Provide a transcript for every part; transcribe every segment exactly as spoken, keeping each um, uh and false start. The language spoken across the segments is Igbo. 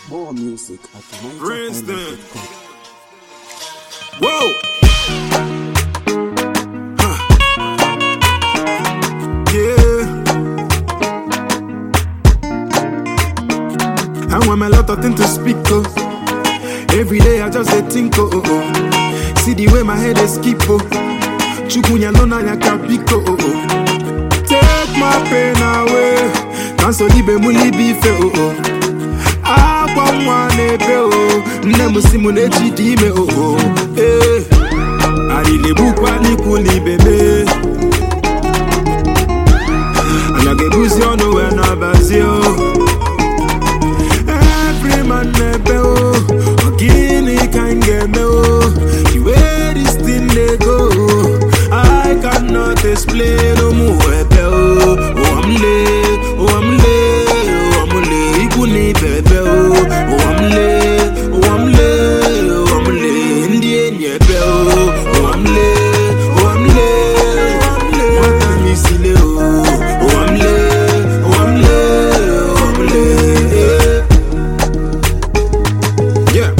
More music at Princeton. Whoa. Huh. Yeah. I want my lot of things to speak of. Every day I just say think oh, oh, oh. See the way my head is skip oh. Chukunya lona ya kapiko oh, oh. Take my pain away. Cancel the bemuli bife oh oh. Akwa mwanebe oh. Nemu simu nechi dime oh oh. Eh. Arile bukwa likuli bebe. Anagebuzi ono we na bazio. Every man nebe oh. Ogini kangeme oh. The way this thing they go, I cannot explain no more oh. Oh I'm late, oh I'm late, oh I'm late. Ikuni bebe oh. Oh I'm late, oh I'm late, oh I'm late. Indian yebe oh. Oh I'm late, oh I'm late, oh I'm late. What time is it oh? Oh I'm late, oh I'm late, oh I'm late. Yeah.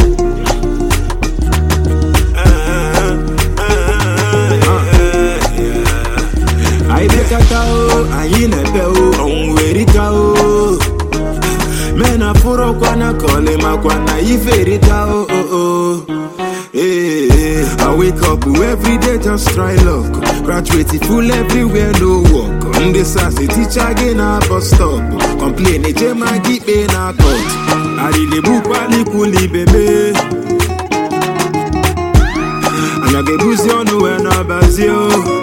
I make a tao, I in a bell, on where it go. Men are for a quana call him a quana, if it oh oh. Hey, I wake up every day just try luck. Graduate full everywhere, no work. On the sassy teacher again, I bus stop. Complain, a gem, I keep in a court. I really book while you could leave, baby. And I get boozy on the way, no bazio.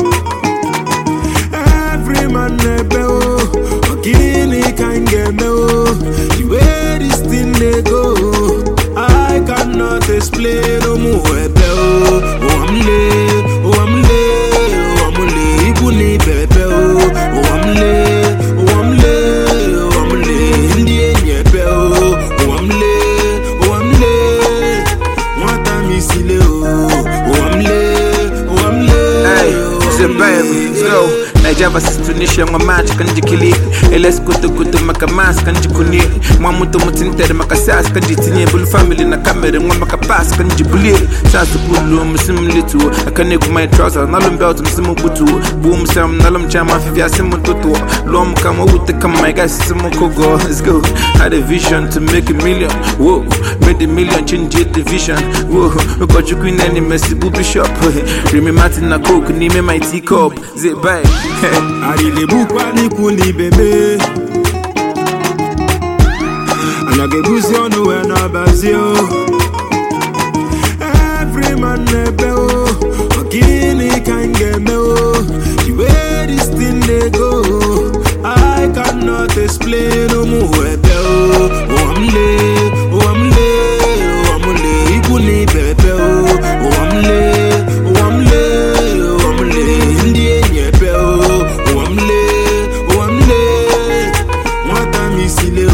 Every man nebe oh, Ogini can get me oh. The way this thing they go, I cannot explain no more oh. Oh I'm late, oh I'm late, oh I'm late. Ikuni bebe oh. Oh I'm late, oh I'm late, oh I'm late. Indian yebe oh. Oh I'm late, oh I'm late. What time is it oh? Oh I'm late, oh I'm late. Hey, it's a baby, let's go. Nigeria versus Tunisia, my match kanji kili. Eles kutu kutu makamas kanji kuni. Mamuto mutintere makasas kanji tinye. Bulu family na kamera ngwa makapas kanji buli. Sasu bulu msimu litu. Akane kumai trouser nalum belt msimu butu. Boom sam nalum chama fivya simu tutu. Lom kama ute kama my guys simu kogo. Let's go. Had a vision to make a million. Whoa, made a million change the vision. Whoa, got you queen and messy booby shop. Remy Martin na coke ni me my teacup. Zip bye. Arile bukwa likuli bebe. Anagebuzi ono we na bazio. Every man nebe oh. Ogini kangeme oh. The way this thing they go, I cannot explain no more oh. Oh I'm late, oh I'm late, oh I'm late. Ikuni bebe oh. Oh I'm late, oh I'm late, oh I'm late. Indian yebe oh. Oh I'm late, oh I'm late. What time is it